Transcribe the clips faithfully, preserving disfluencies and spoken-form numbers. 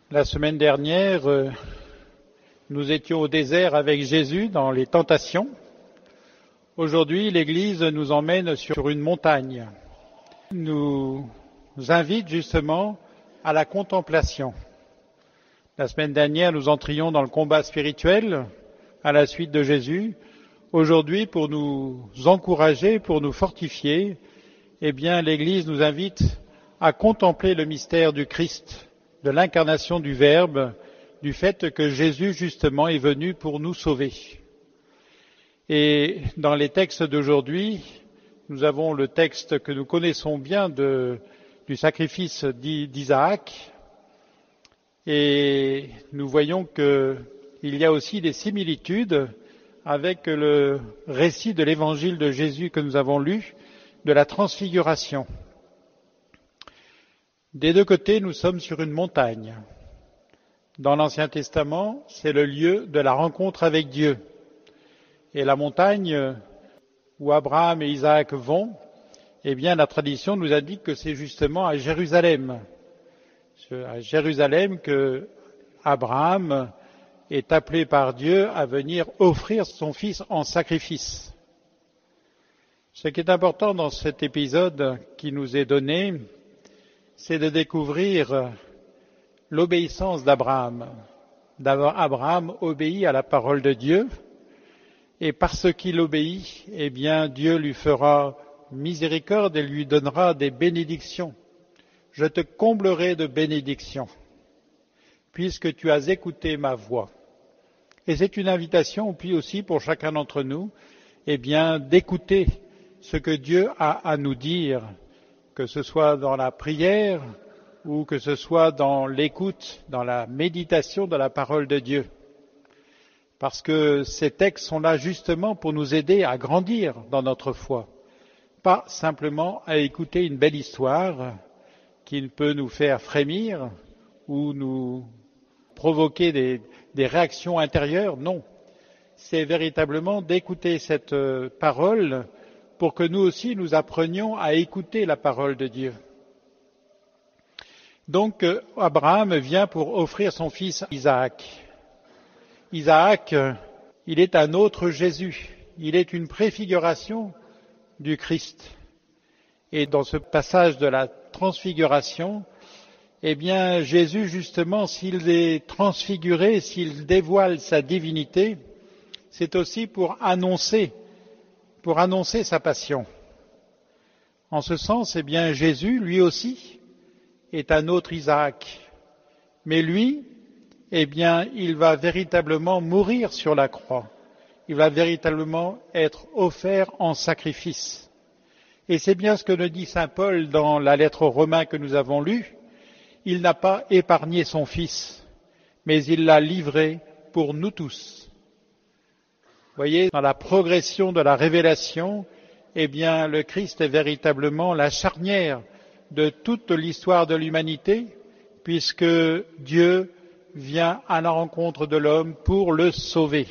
La semaine dernière, euh, nous étions au désert avec Jésus dans les tentations. Aujourd'hui, l'Église nous emmène sur une montagne, nous invite justement à la contemplation. La semaine dernière, nous entrions dans le combat spirituel à la suite de Jésus. Aujourd'hui, pour nous encourager, pour nous fortifier, eh bien, l'Église nous invite à contempler le mystère du Christ, de l'incarnation du Verbe, du fait que Jésus, justement, est venu pour nous sauver. Et dans les textes d'aujourd'hui, nous avons le texte que nous connaissons bien de, du sacrifice d'Isaac, et nous voyons qu'il y a aussi des similitudes avec le récit de l'évangile de Jésus que nous avons lu, de la transfiguration. Des deux côtés, nous sommes sur une montagne. Dans l'Ancien Testament, c'est le lieu de la rencontre avec Dieu. Et la montagne où Abraham et Isaac vont, eh bien, la tradition nous indique que c'est justement à Jérusalem. C'est à Jérusalem que Abraham est appelé par Dieu à venir offrir son fils en sacrifice. Ce qui est important dans cet épisode qui nous est donné, c'est de découvrir l'obéissance d'Abraham. D'abord, Abraham obéit à la parole de Dieu, et parce qu'il obéit, eh bien, Dieu lui fera miséricorde et lui donnera des bénédictions. Je te comblerai de bénédictions, puisque tu as écouté ma voix. Et c'est une invitation, puis aussi pour chacun d'entre nous, eh bien, d'écouter ce que Dieu a à nous dire, que ce soit dans la prière ou que ce soit dans l'écoute, dans la méditation de la parole de Dieu. Parce que ces textes sont là justement pour nous aider à grandir dans notre foi, pas simplement à écouter une belle histoire qui peut nous faire frémir ou nous provoquer des, des réactions intérieures, non. C'est véritablement d'écouter cette parole pour que nous aussi nous apprenions à écouter la parole de Dieu. Donc, Abraham vient pour offrir son fils Isaac. Isaac, il est un autre Jésus. Il est une préfiguration du Christ. Et dans ce passage de la transfiguration, eh bien, Jésus, justement, s'il est transfiguré, s'il dévoile sa divinité, c'est aussi pour annoncer pour annoncer sa passion. En ce sens, eh bien, Jésus, lui aussi, est un autre Isaac. Mais lui, eh bien, il va véritablement mourir sur la croix. Il va véritablement être offert en sacrifice. Et c'est bien ce que nous dit saint Paul dans la lettre aux Romains que nous avons lue. Il n'a pas épargné son fils, mais il l'a livré pour nous tous. Vous voyez, dans la progression de la révélation, eh bien, le Christ est véritablement la charnière de toute l'histoire de l'humanité, puisque Dieu vient à la rencontre de l'homme pour le sauver.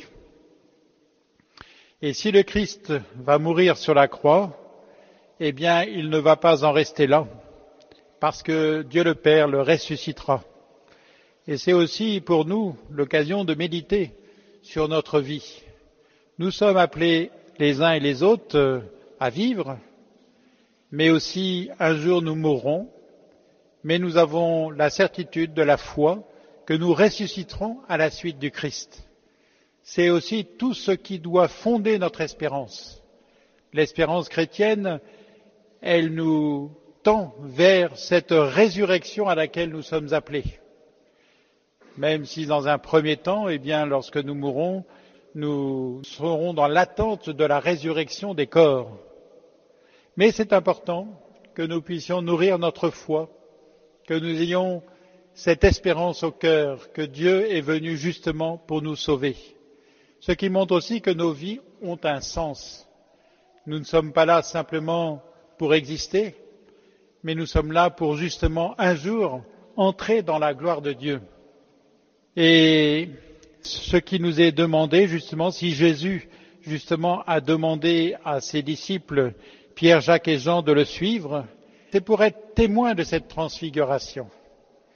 Et si le Christ va mourir sur la croix, eh bien, il ne va pas en rester là, parce que Dieu le Père le ressuscitera. Et c'est aussi pour nous l'occasion de méditer sur notre vie. Nous sommes appelés les uns et les autres à vivre, mais aussi un jour nous mourrons, mais nous avons la certitude de la foi que nous ressusciterons à la suite du Christ. C'est aussi tout ce qui doit fonder notre espérance. L'espérance chrétienne, elle nous tend vers cette résurrection à laquelle nous sommes appelés. Même si dans un premier temps, eh bien, lorsque nous mourrons, nous serons dans l'attente de la résurrection des corps. Mais c'est important que nous puissions nourrir notre foi, que nous ayons cette espérance au cœur que Dieu est venu justement pour nous sauver. Ce qui montre aussi que nos vies ont un sens. Nous ne sommes pas là simplement pour exister, mais nous sommes là pour justement un jour entrer dans la gloire de Dieu. Et ce qui nous est demandé, justement, si Jésus, justement, a demandé à ses disciples, Pierre, Jacques et Jean, de le suivre, c'est pour être témoins de cette transfiguration.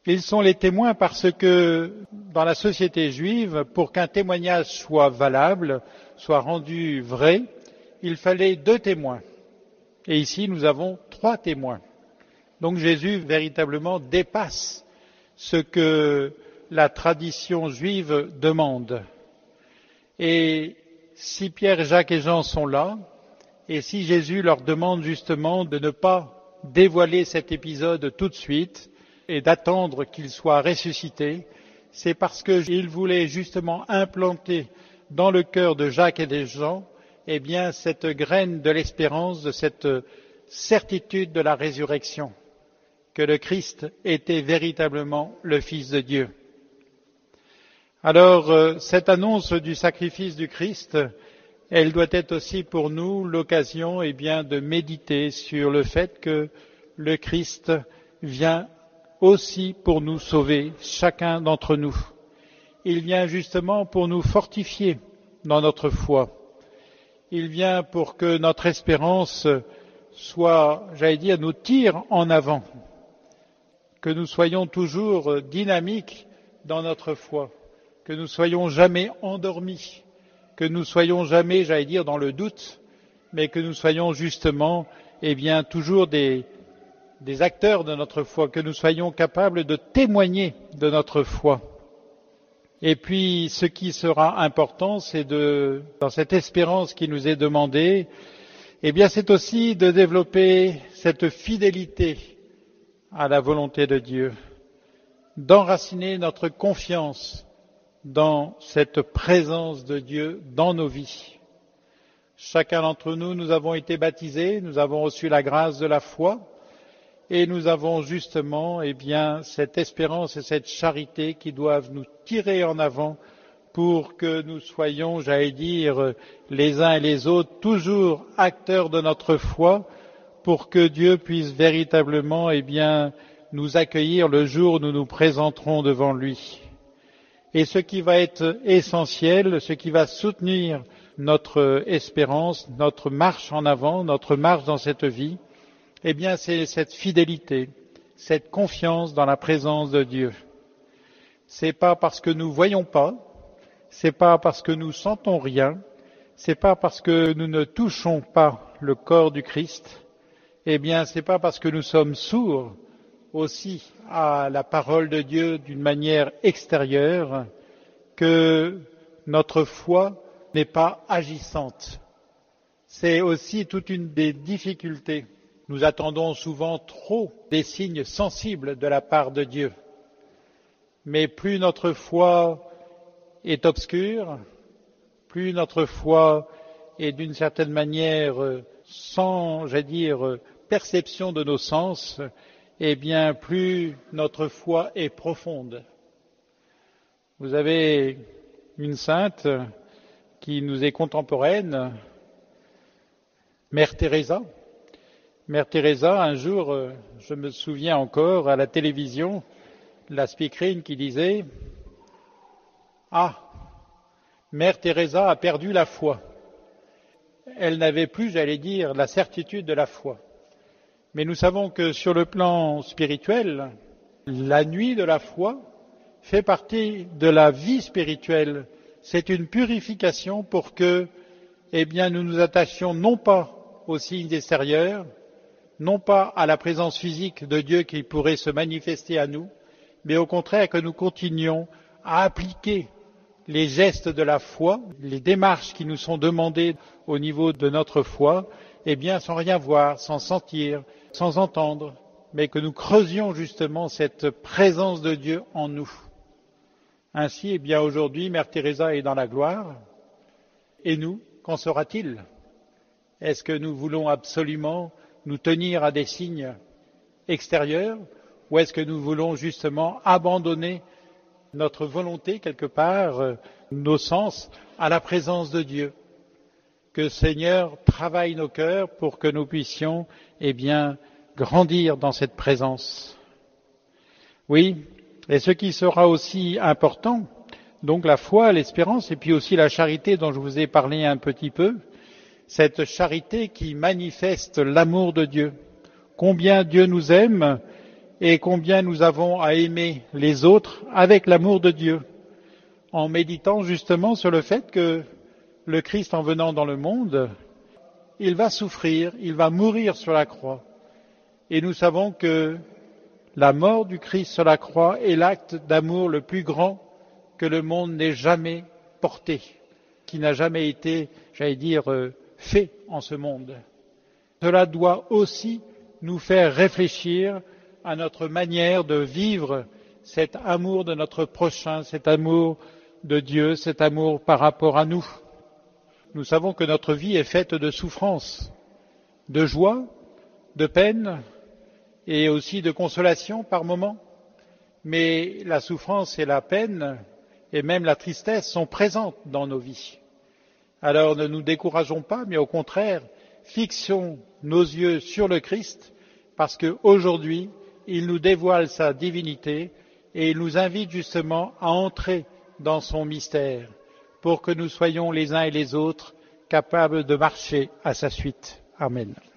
Ils sont les témoins parce que dans la société juive, pour qu'un témoignage soit valable, soit rendu vrai, il fallait deux témoins. Et ici, nous avons trois témoins. Donc Jésus véritablement dépasse ce que la tradition juive demande. Et si Pierre, Jacques et Jean sont là, et si Jésus leur demande justement de ne pas dévoiler cet épisode tout de suite et d'attendre qu'il soit ressuscité, c'est parce qu'il voulait justement implanter dans le cœur de Jacques et de Jean, eh bien, cette graine de l'espérance, de cette certitude de la résurrection, que le Christ était véritablement le Fils de Dieu. Alors, cette annonce du sacrifice du Christ, elle doit être aussi pour nous l'occasion, eh bien, de méditer sur le fait que le Christ vient aussi pour nous sauver, chacun d'entre nous. Il vient justement pour nous fortifier dans notre foi. Il vient pour que notre espérance soit, j'allais dire, nous tire en avant, que nous soyons toujours dynamiques dans notre foi, que nous soyons jamais endormis, que nous soyons jamais, j'allais dire, dans le doute, mais que nous soyons justement, eh bien, toujours des des acteurs de notre foi, que nous soyons capables de témoigner de notre foi. Et puis, ce qui sera important, c'est de, dans cette espérance qui nous est demandée, eh bien, c'est aussi de développer cette fidélité à la volonté de Dieu, d'enraciner notre confiance dans cette présence de Dieu dans nos vies. Chacun d'entre nous, nous avons été baptisés, nous avons reçu la grâce de la foi, et nous avons justement, eh bien, cette espérance et cette charité qui doivent nous tirer en avant pour que nous soyons, j'allais dire, les uns et les autres, toujours acteurs de notre foi, pour que Dieu puisse véritablement, eh bien, nous accueillir le jour où nous nous présenterons devant lui. Et ce qui va être essentiel, ce qui va soutenir notre espérance, notre marche en avant, notre marche dans cette vie, eh bien, c'est cette fidélité, cette confiance dans la présence de Dieu. C'est pas parce que nous voyons pas, c'est pas parce que nous sentons rien, c'est pas parce que nous ne touchons pas le corps du Christ, eh bien, c'est pas parce que nous sommes sourds aussi à la parole de Dieu d'une manière extérieure que notre foi n'est pas agissante. C'est aussi toute une des difficultés. Nous attendons souvent trop des signes sensibles de la part de Dieu. Mais plus notre foi est obscure, plus notre foi est d'une certaine manière sans, j'allais dire, perception de nos sens, eh bien, plus notre foi est profonde. Vous avez une sainte qui nous est contemporaine, Mère Teresa. Mère Teresa, un jour, je me souviens encore, à la télévision, la speakerine qui disait « Ah, Mère Teresa a perdu la foi ». Elle n'avait plus, j'allais dire, la certitude de la foi. Mais nous savons que sur le plan spirituel, la nuit de la foi fait partie de la vie spirituelle. C'est une purification pour que, eh bien, nous nous attachions non pas aux signes extérieurs, non pas à la présence physique de Dieu qui pourrait se manifester à nous, mais au contraire que nous continuions à appliquer les gestes de la foi, les démarches qui nous sont demandées au niveau de notre foi, eh bien sans rien voir, sans sentir, sans entendre, mais que nous creusions justement cette présence de Dieu en nous. Ainsi, eh bien aujourd'hui, Mère Teresa est dans la gloire, et nous, qu'en sera-t-il? Est-ce que nous voulons absolument nous tenir à des signes extérieurs, ou est-ce que nous voulons justement abandonner notre volonté quelque part, nos sens, à la présence de Dieu? Que le Seigneur travaille nos cœurs pour que nous puissions, eh bien, grandir dans cette présence. Oui, et ce qui sera aussi important, donc la foi, l'espérance, et puis aussi la charité dont je vous ai parlé un petit peu, cette charité qui manifeste l'amour de Dieu. Combien Dieu nous aime, et combien nous avons à aimer les autres avec l'amour de Dieu, en méditant justement sur le fait que le Christ, en venant dans le monde, il va souffrir, il va mourir sur la croix. Et nous savons que la mort du Christ sur la croix est l'acte d'amour le plus grand que le monde n'ait jamais porté, qui n'a jamais été, j'allais dire, fait en ce monde. Cela doit aussi nous faire réfléchir à notre manière de vivre cet amour de notre prochain, cet amour de Dieu, cet amour par rapport à nous. Nous savons que notre vie est faite de souffrances, de joie, de peine et aussi de consolation par moments. Mais la souffrance et la peine et même la tristesse sont présentes dans nos vies. Alors ne nous décourageons pas, mais au contraire, fixons nos yeux sur le Christ, parce qu'aujourd'hui, il nous dévoile sa divinité et il nous invite justement à entrer dans son mystère, pour que nous soyons les uns et les autres capables de marcher à sa suite. Amen.